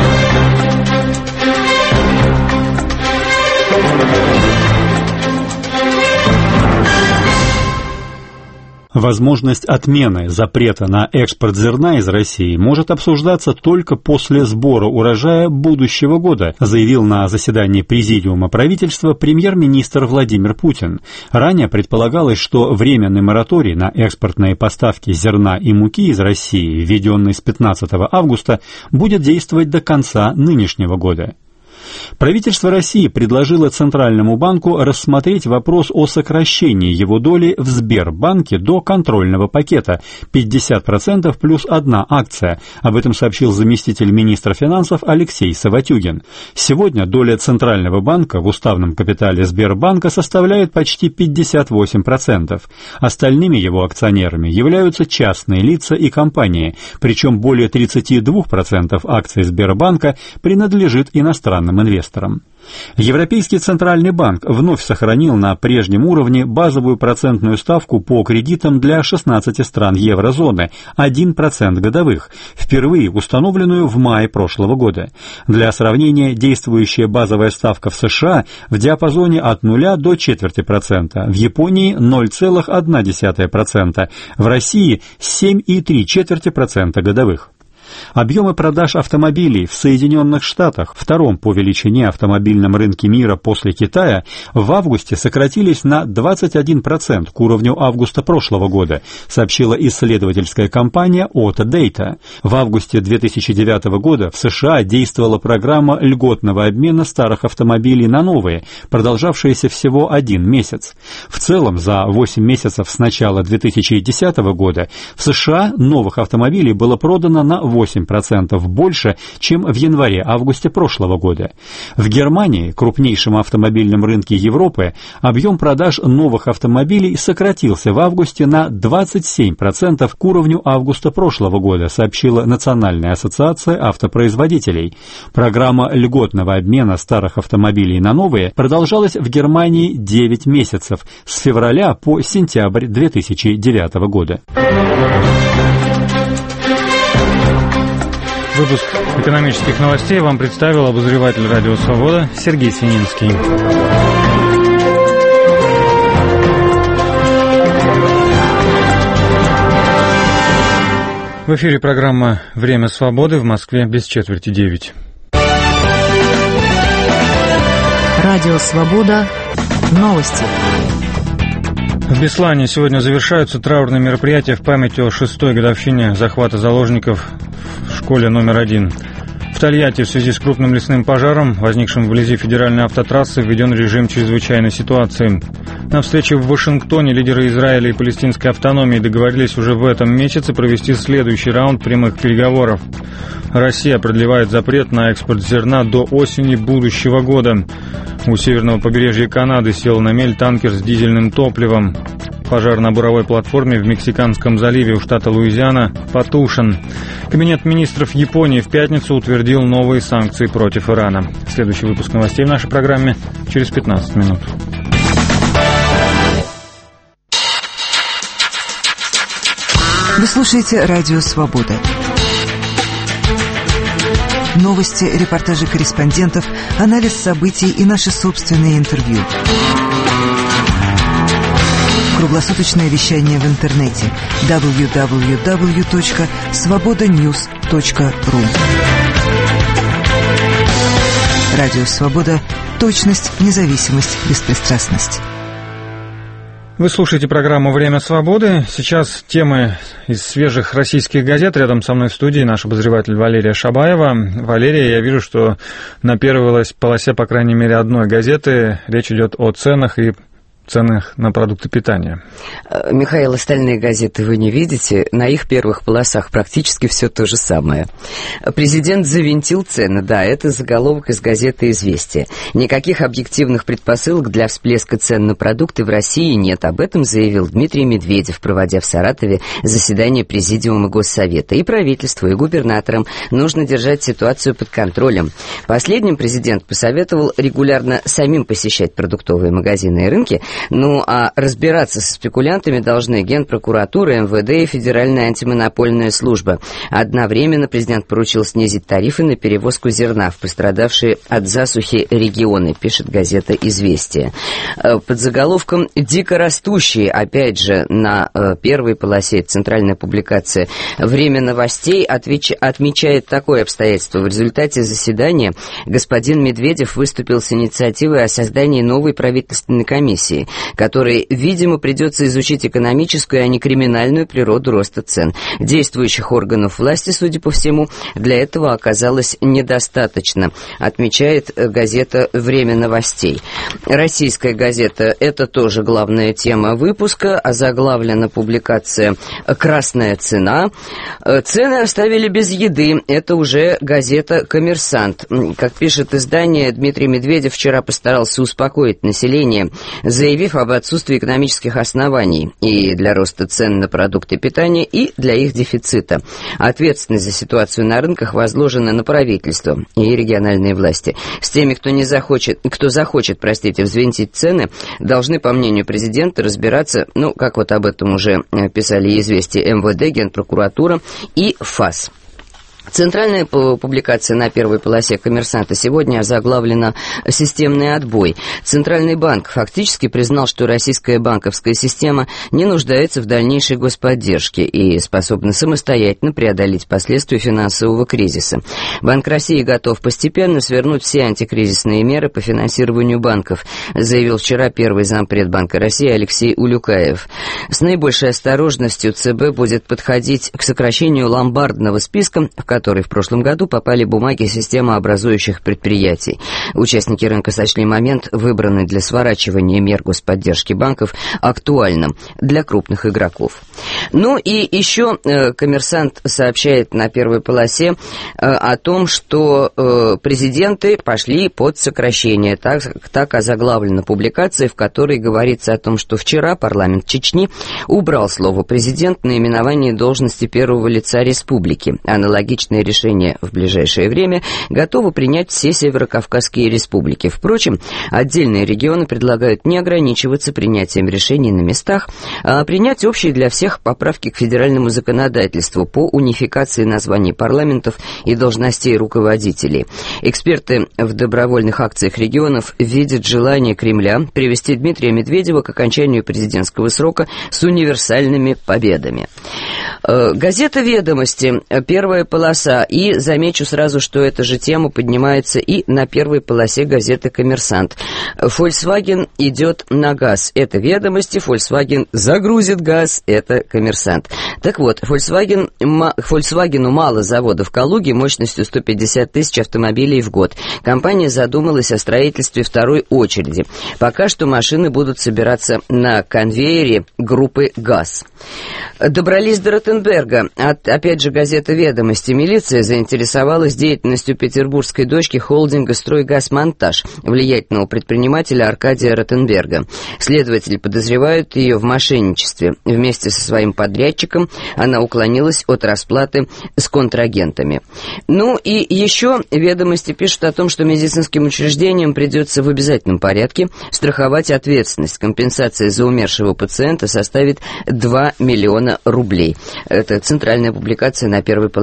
Возможность отмены запрета на экспорт зерна из России может обсуждаться только после сбора урожая будущего года, заявил на заседании Президиума правительства премьер-министр Владимир Путин. Ранее предполагалось, что временный мораторий на экспортные поставки зерна и муки из России, введенный с пятнадцатого августа, будет действовать до конца нынешнего года. Правительство России предложило Центральному банку рассмотреть вопрос о сокращении его доли в Сбербанке до контрольного пакета пятьдесят процентов плюс одна акция. Об этом сообщил заместитель министра финансов Алексей Саватюгин. Сегодня доля Центрального банка в уставном капитале Сбербанка составляет почти пятьдесят восемь процентов. Остальными его акционерами являются частные лица и компании, причем более тридцать два процента акций Сбербанка принадлежит иностранным инвесторам. Европейский Центральный банк вновь сохранил на прежнем уровне базовую процентную ставку по кредитам для шестнадцати стран еврозоны – один процент годовых, впервые установленную в мае прошлого года. Для сравнения, действующая базовая ставка в США в диапазоне от нуля до четверти процента, в Японии – ноль целых одна десятая процента, в России – семь целых три четверти процента годовых. Объемы продаж автомобилей в Соединенных Штатах, втором по величине автомобильном рынке мира после Китая, в августе сократились на двадцать один процент к уровню августа прошлого года, сообщила исследовательская компания Autodata. В августе две тысячи девятого года в США действовала программа льготного обмена старых автомобилей на новые, продолжавшаяся всего один месяц. В целом, за восемь месяцев с начала две тысячи десятого года в США новых автомобилей было продано на восемь процентов больше, чем в январе-августе прошлого года. В Германии, крупнейшем автомобильном рынке Европы, объем продаж новых автомобилей сократился в августе на двадцать семь процентов к уровню августа прошлого года, сообщила Национальная ассоциация автопроизводителей. Программа льготного обмена старых автомобилей на новые продолжалась в Германии девять месяцев, с февраля по сентябрь две тысячи девятого года. Выпуск экономических новостей вам представил обозреватель «Радио Свобода» Сергей Сининский. В эфире программа «Время свободы», в Москве без четверти девять. Радио Свобода. Новости. В Беслане сегодня завершаются траурные мероприятия в память о шестой годовщине захвата заложников в школе номер один. В Тольятти в связи с крупным лесным пожаром, возникшим вблизи федеральной автотрассы, введен режим чрезвычайной ситуации. На встрече в Вашингтоне лидеры Израиля и палестинской автономии договорились уже в этом месяце провести следующий раунд прямых переговоров. Россия продлевает запрет на экспорт зерна до осени будущего года. У северного побережья Канады сел на мель танкер с дизельным топливом. Пожар на буровой платформе в Мексиканском заливе у штата Луизиана потушен. Кабинет министров Японии в пятницу утвердил новые санкции против Ирана. Следующий выпуск новостей в нашей программе через пятнадцать минут. Вы слушаете «Радио Свобода». новости, репортажи корреспондентов, анализ событий и наши собственные интервью. Круглосуточное вещание в интернете дабл ю дабл ю дабл ю точка свобода ньюс точка ру. Радио «Свобода». Точность, независимость, беспристрастность. Вы слушаете программу «Время свободы». Сейчас темы из свежих российских газет. Рядом со мной в студии наш обозреватель Валерия Шабаева. Валерия, я вижу, что на первой полосе, по крайней мере, одной газеты речь идет о ценах и ценах на продукты питания. Михаил, остальные газеты вы не видите. На их первых полосах практически все то же самое. Президент завинтил цены. Да, это заголовок из газеты «Известия». Никаких объективных предпосылок для всплеска цен на продукты в России нет. Об этом заявил Дмитрий Медведев, проводя в Саратове заседание Президиума Госсовета. И правительству, и губернаторам нужно держать ситуацию под контролем. Последним президент посоветовал регулярно самим посещать продуктовые магазины и рынки. Ну, а разбираться со спекулянтами должны Генпрокуратура, эм вэ дэ и Федеральная антимонопольная служба. Одновременно президент поручил снизить тарифы на перевозку зерна в пострадавшие от засухи регионы, пишет газета «Известия». Под заголовком «Дикорастущие», опять же, на первой полосе центральная публикация «Время новостей» отвеч... отмечает такое обстоятельство. В результате заседания господин Медведев выступил с инициативой о создании новой правительственной комиссии, которой, видимо, придется изучить экономическую, а не криминальную природу роста цен. Действующих органов власти, судя по всему, для этого оказалось недостаточно, отмечает газета «Время новостей». Российская газета — это тоже главная тема выпуска, озаглавлена публикация «Красная цена». Цены оставили без еды. Это уже газета «Коммерсант». Как пишет издание, Дмитрий Медведев вчера постарался успокоить население, заявив об отсутствии экономических оснований и для роста цен на продукты питания, и для их дефицита. Ответственность за ситуацию на рынках возложена на правительство и региональные власти. С теми, кто не захочет, кто захочет, простите, взвинтить цены, должны, по мнению президента, разбираться, ну, как вот об этом уже писали «Известия», эм вэ дэ, Генпрокуратура и ФАС. Центральная публикация на первой полосе «Коммерсанта» сегодня озаглавлена «Системный отбой». Центральный банк фактически признал, что российская банковская система не нуждается в дальнейшей господдержке и способна самостоятельно преодолеть последствия финансового кризиса. Банк России готов постепенно свернуть все антикризисные меры по финансированию банков, заявил вчера первый зампред Банка России Алексей Улюкаев. С наибольшей осторожностью ЦБ будет подходить к сокращению ломбардного списка, в который в прошлом году попали бумаги системообразующих предприятий. Участники рынка сочли момент, выбранный для сворачивания мер господдержки банков, актуальным для крупных игроков. Ну и еще э, «Коммерсант» сообщает на первой полосе э, о том, что э, президенты пошли под сокращение. Так, так озаглавлена публикация, в которой говорится о том, что вчера парламент Чечни убрал слово «президент» на именование должности первого лица республики. Аналогично решение в ближайшее время готовы принять все северокавказские республики. Впрочем, отдельные регионы предлагают не ограничиваться принятием решений на местах, а принять общие для всех поправки к федеральному законодательству по унификации названий парламентов и должностей руководителей. Эксперты в добровольных акциях регионов видят желание Кремля привести Дмитрия Медведева к окончанию президентского срока с универсальными победами. Газета «Ведомости», первая полоса. И замечу сразу, что эта же тема поднимается и на первой полосе газеты «Коммерсант». Volkswagen идет на газ. Это «Ведомости». Volkswagen загрузит газ. Это «Коммерсант». Так вот, Volkswagen, Volkswagen мало заводов в Калуге мощностью сто пятьдесят тысяч автомобилей в год. Компания задумалась о строительстве второй очереди. Пока что машины будут собираться на конвейере группы «ГАЗ». Добрались до Ротенберга. От, опять же, газета «Ведомости». Милиция заинтересовалась деятельностью петербургской дочки холдинга «Стройгазмонтаж», влиятельного предпринимателя Аркадия Ротенберга. Следователи подозревают ее в мошенничестве. Вместе со своим подрядчиком она уклонилась от расплаты с контрагентами. Ну и еще «Ведомости» пишут о том, что медицинским учреждениям придется в обязательном порядке страховать ответственность. Компенсация за умершего пациента составит два миллиона рублей. Это центральная публикация на первой полосе издания.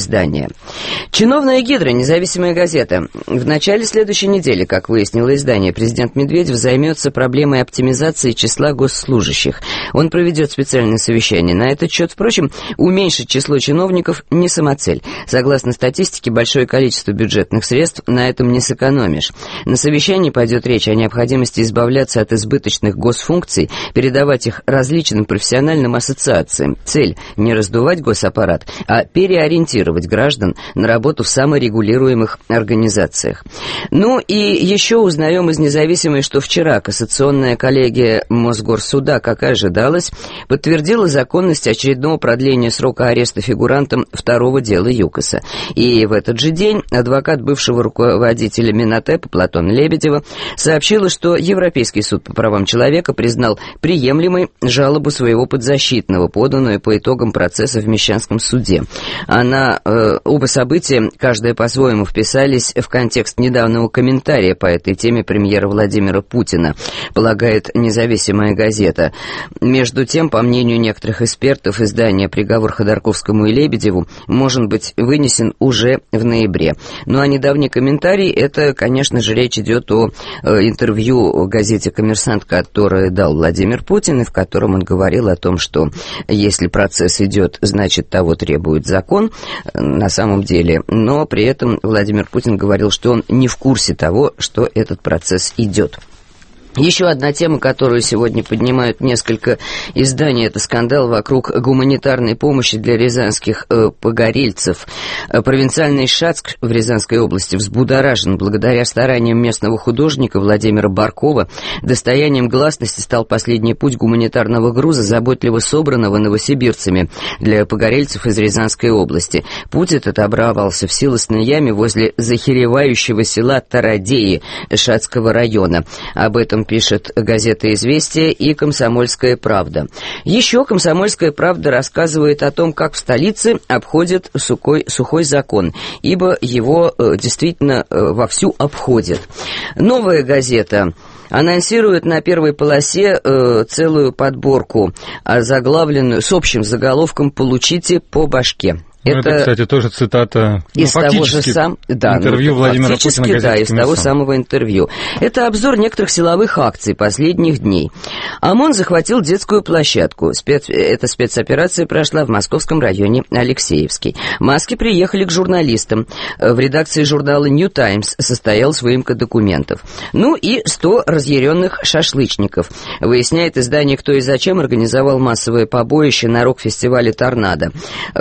издания. Чиновная гидра, независимая газета. В начале следующей недели, как выяснило издание, президент Медведев займется проблемой оптимизации числа госслужащих. Он проведет специальное совещание на этот счет. Впрочем, уменьшить число чиновников не самоцель. Согласно статистике, большое количество бюджетных средств на этом не сэкономишь. На совещании пойдет речь о необходимости избавляться от избыточных госфункций, передавать их различным профессиональным ассоциациям. Цель – не раздувать госаппарат, а переориентировать граждан на работу в саморегулируемых организациях. Ну и еще узнаем из «Независимой», что вчера кассационная коллегия Мосгорсуда, как и ожидалось, подтвердила законность очередного продления срока ареста фигурантам второго дела ЮКОСа. И в этот же день адвокат бывшего руководителя Минотепа Платона Лебедева сообщила, что Европейский суд по правам человека признал приемлемой жалобу своего подзащитного, поданную по итогам процесса в Мещанском суде. Она, э, оба события, каждое по-своему, вписались в контекст недавнего комментария по этой теме премьера Владимира Путина, полагает «Независимая газета». Между тем, по мнению некоторых экспертов, издания «Приговор Ходорковскому и Лебедеву» может быть вынесен уже в ноябре. Ну а недавний комментарий, это, конечно же, речь идет о э, интервью газете «Коммерсант», которое дал Владимир Путин, и в котором он говорил о том, что если процесс идет, значит, того требует закон, на самом деле. Но при этом Владимир Путин говорил, что он не в курсе того, что этот процесс идет. Еще одна тема, которую сегодня поднимают несколько изданий, это скандал вокруг гуманитарной помощи для рязанских э, погорельцев. Провинциальный Шацк в Рязанской области взбудоражен. Благодаря стараниям местного художника Владимира Баркова достоянием гласности стал последний путь гуманитарного груза, заботливо собранного новосибирцами для погорельцев из Рязанской области. Путь этот образовался в силосной яме возле захеревающего села Тарадеи Шацкого района. Об этом пишет газета «Известия» и «Комсомольская правда». Еще «Комсомольская правда» рассказывает о том, как в столице обходят сухой, сухой закон, ибо его э, действительно э, вовсю обходят. «Новая газета» анонсирует на первой полосе э, целую подборку, озаглавленную с общим заголовком «Получите по башке». Это, это, кстати, тоже цитата, из ну, того же сам, да, интервью ну, Владимира Путина. Да, из того самого интервью. Это обзор некоторых силовых акций последних дней. ОМОН захватил детскую площадку. Спец... Эта спецоперация прошла в московском районе Алексеевский. Маски приехали к журналистам. В редакции журнала New Times состоялась выемка документов. Ну и сто разъяренных шашлычников. Выясняет издание «Кто и зачем» организовал массовое побоище на рок-фестивале «Торнадо».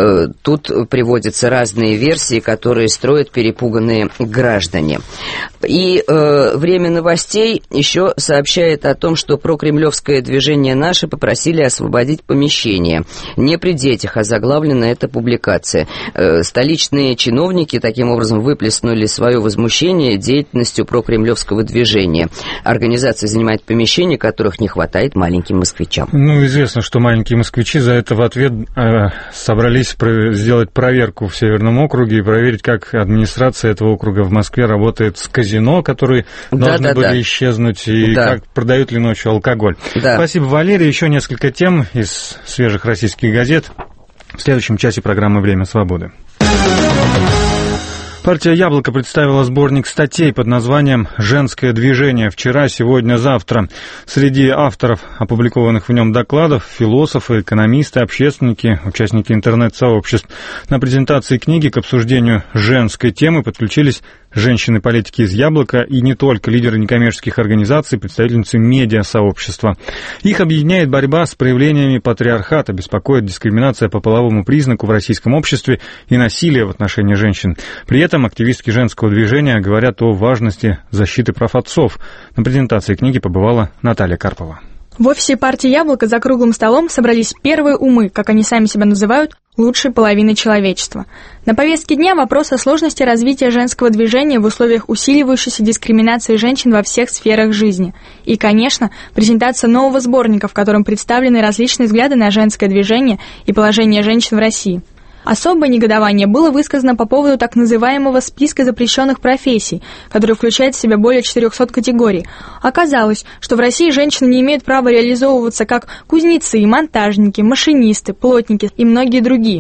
Тут приводятся разные версии, которые строят перепуганные граждане. И э, «Время новостей» еще сообщает о том, что прокремлевское движение «Наше» попросили освободить помещение. Не при детях озаглавлена эта публикация. Э, столичные чиновники таким образом выплеснули свое возмущение деятельностью прокремлевского движения. Организация занимает помещения, которых не хватает маленьким москвичам. Ну, известно, что маленькие москвичи за это в ответ э, собрались сделать проверку в Северном округе и проверить, как администрация этого округа в Москве работает с казино, которые да, должны да, были да. исчезнуть, и да. как продают ли ночью алкоголь. Да. Спасибо, Валерий. Еще несколько тем из свежих российских газет в следующем часе программы «Время свободы». Партия «Яблоко» представила сборник статей под названием «Женское движение. Вчера, сегодня, завтра». Среди авторов опубликованных в нем докладов философы, экономисты, общественники, участники интернет-сообществ. На презентации книги к обсуждению женской темы подключились женщины-политики из «Яблока» и не только лидеры некоммерческих организаций, представительницы медиа-сообщества. Их объединяет борьба с проявлениями патриархата, беспокоит дискриминация по половому признаку в российском обществе и насилие в отношении женщин. При этом активистки женского движения говорят о важности защиты прав отцов. На презентации книги побывала Наталья Карпова. В офисе партии «Яблоко» за круглым столом собрались первые умы, как они сами себя называют, лучшей половины человечества. На повестке дня вопрос о сложности развития женского движения в условиях усиливающейся дискриминации женщин во всех сферах жизни. И, конечно, презентация нового сборника, в котором представлены различные взгляды на женское движение и положение женщин в России. Особое негодование было высказано по поводу так называемого списка запрещенных профессий, который включает в себя более четырехсот категорий. Оказалось, что в России женщины не имеют права реализовываться как кузнецы, монтажники, машинисты, плотники и многие другие.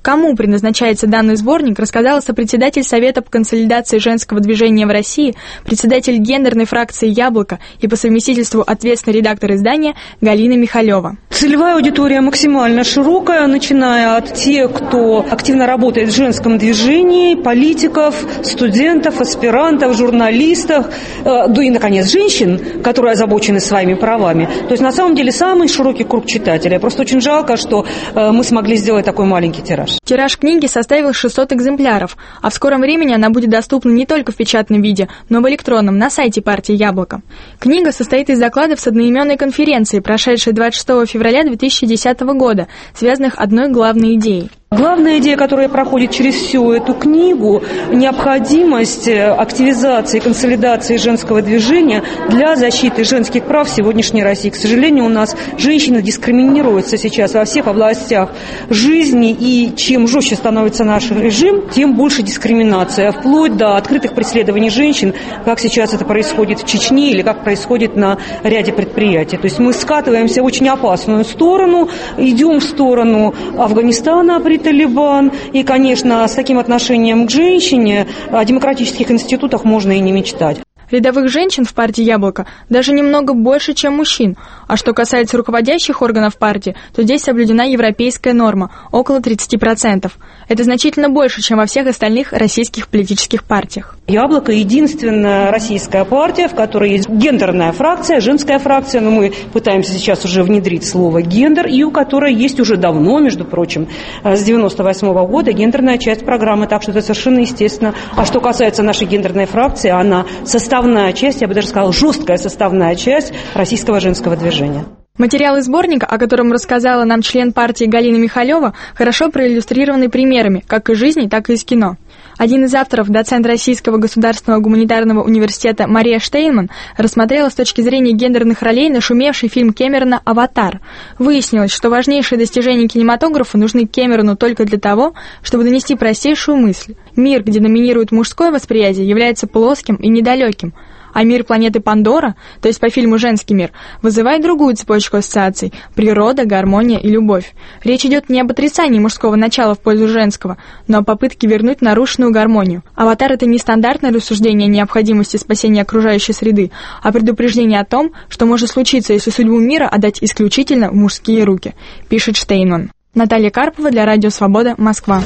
Кому предназначается данный сборник, рассказала сопредседатель Совета по консолидации женского движения в России, председатель гендерной фракции «Яблоко» и по совместительству ответственный редактор издания Галина Михалева. Целевая аудитория максимально широкая, начиная от тех, кто активно работает в женском движении, политиков, студентов, аспирантов, журналистов, э, да и, наконец, женщин, которые озабочены своими правами. То есть, на самом деле, самый широкий круг читателей. Просто очень жалко, что э, мы смогли сделать такой маленький тираж. Тираж книги составил шестьсот экземпляров, а в скором времени она будет доступна не только в печатном виде, но и в электронном на сайте партии «Яблоко». Книга состоит из докладов с одноименной конференции, прошедшей двадцать шестого февраля две тысячи десятого года, связанных одной главной идеей. Главная идея, которая проходит через всю эту книгу, необходимость активизации и консолидации женского движения для защиты женских прав в сегодняшней России. К сожалению, у нас женщины дискриминируются сейчас во всех областях жизни, и чем жестче становится наш режим, тем больше дискриминация, вплоть до открытых преследований женщин, как сейчас это происходит в Чечне или как происходит на ряде предприятий. То есть мы скатываемся в очень опасную сторону, идем в сторону Афганистана при Талибан. И, конечно, с таким отношением к женщине о демократических институтах можно и не мечтать. Рядовых женщин в партии «Яблоко» даже немного больше, чем мужчин. А что касается руководящих органов партии, то здесь соблюдена европейская норма – около тридцать процентов. Это значительно больше, чем во всех остальных российских политических партиях. «Яблоко» – единственная российская партия, в которой есть гендерная фракция, женская фракция, но мы пытаемся сейчас уже внедрить слово «гендер», и у которой есть уже давно, между прочим, с девяносто восьмого года гендерная часть программы, так что это совершенно естественно. А что касается нашей гендерной фракции, она составляет составная часть, я бы даже сказала, жесткая составная часть российского женского движения. Материалы сборника, о котором рассказала нам член партии Галина Михалева, хорошо проиллюстрированы примерами, как из жизни, так и из кино. Один из авторов, доцент Российского государственного гуманитарного университета Мария Штейнман, рассмотрела с точки зрения гендерных ролей нашумевший фильм Кэмерона «Аватар». Выяснилось, что важнейшие достижения кинематографа нужны Кэмерону только для того, чтобы донести простейшую мысль. Мир, где доминирует мужское восприятие, является плоским и недалеким, а мир планеты Пандора, то есть по фильму «Женский мир», вызывает другую цепочку ассоциаций – природа, гармония и любовь. Речь идет не об отрицании мужского начала в пользу женского, но о попытке вернуть нарушенную гармонию. «Аватар» – это не стандартное рассуждение о необходимости спасения окружающей среды, а предупреждение о том, что может случиться, если судьбу мира отдать исключительно в мужские руки, пишет Штейнман. Наталья Карпова для Радио Свобода, Москва.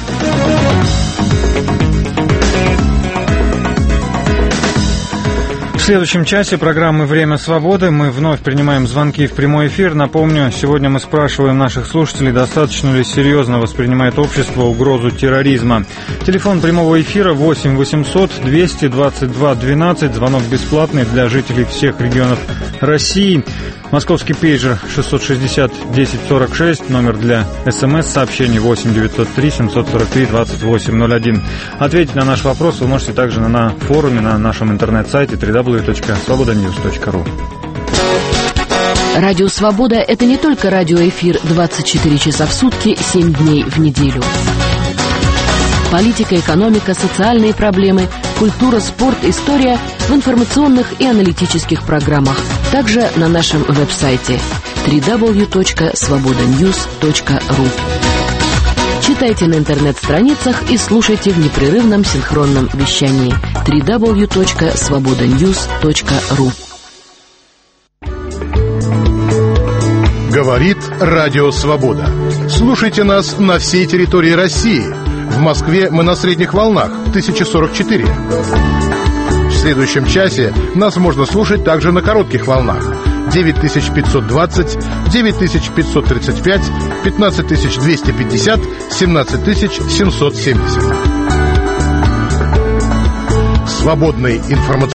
В следующем часе программы «Время свободы» мы вновь принимаем звонки в прямой эфир. Напомню, сегодня мы спрашиваем наших слушателей, достаточно ли серьезно воспринимает общество угрозу терроризма. Телефон прямого эфира восемь восемьсот двести двадцать два двенадцать, звонок бесплатный для жителей всех регионов России. Московский пейджер шестьсот шестьдесят десять сорок шесть, номер для смс-сообщений восемь девятьсот три семьсот сорок три двадцать восемь ноль один. Ответить на наш вопрос вы можете также на форуме, на нашем интернет-сайте дабл ю дабл ю дабл ю точка свобода ньюс точка ру. Радио «Свобода» — это не только радиоэфир двадцать четыре часа в сутки, семь дней в неделю. Политика, экономика, социальные проблемы, культура, спорт, история в информационных и аналитических программах. Также на нашем веб-сайте дабл ю дабл ю дабл ю точка свобода ньюс точка ру. Читайте на интернет-страницах и слушайте в непрерывном синхронном вещании дабл ю дабл ю дабл ю точка свобода ньюс точка ру. Говорит Радио Свобода. Слушайте нас на всей территории России. В Москве мы на средних волнах тысяча сорок четыре. В следующем часе нас можно слушать также на коротких волнах девять тысяч пятьсот двадцать, девять тысяч пятьсот тридцать пять, пятнадцать тысяч двести пятьдесят, семнадцать тысяч семьсот семьдесят. Свободный информационный